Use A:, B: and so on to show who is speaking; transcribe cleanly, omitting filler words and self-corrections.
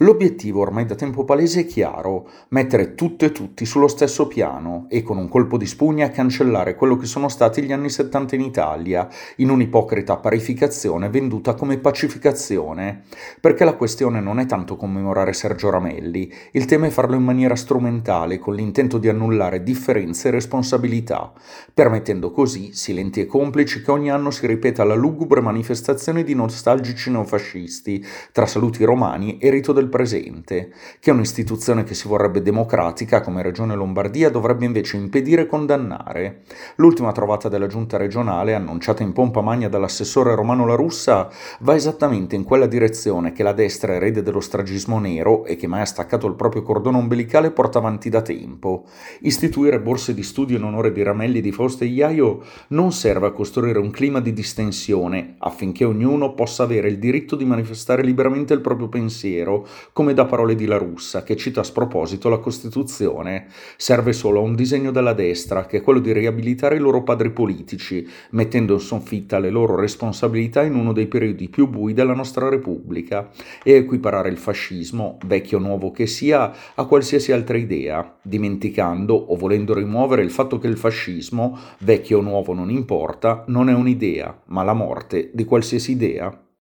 A: L'obiettivo ormai da tempo palese è chiaro: mettere tutto e tutti sullo stesso piano e con un colpo di spugna cancellare quello che sono stati gli anni '70 in Italia, in un'ipocrita parificazione venduta come pacificazione. Perché la questione non è tanto commemorare Sergio Ramelli, il tema è farlo in maniera strumentale, con l'intento di annullare differenze e responsabilità, permettendo così, silenti e complici, che ogni anno si ripeta la lugubre manifestazione di nostalgici neofascisti, tra saluti romani e rito del presente, che un'istituzione che si vorrebbe democratica come Regione Lombardia dovrebbe invece impedire e condannare. L'ultima trovata della giunta regionale, annunciata in pompa magna dall'assessore Romano La Russa, va esattamente in quella direzione che la destra, erede dello stragismo nero e che mai ha staccato il proprio cordone ombelicale, porta avanti da tempo. Istituire borse di studio in onore di Ramelli, di Fausto e Iaio non serve a costruire un clima di distensione affinché ognuno possa avere il diritto di manifestare liberamente il proprio pensiero, come da parole di La Russa, che cita a sproposito la Costituzione. Serve solo a un disegno della destra, che è quello di riabilitare i loro padri politici, mettendo in sconfitta le loro responsabilità in uno dei periodi più bui della nostra Repubblica, e equiparare il fascismo, vecchio o nuovo che sia, a qualsiasi altra idea, dimenticando o volendo rimuovere il fatto che il fascismo, vecchio o nuovo non importa, non è un'idea, ma la morte di qualsiasi idea.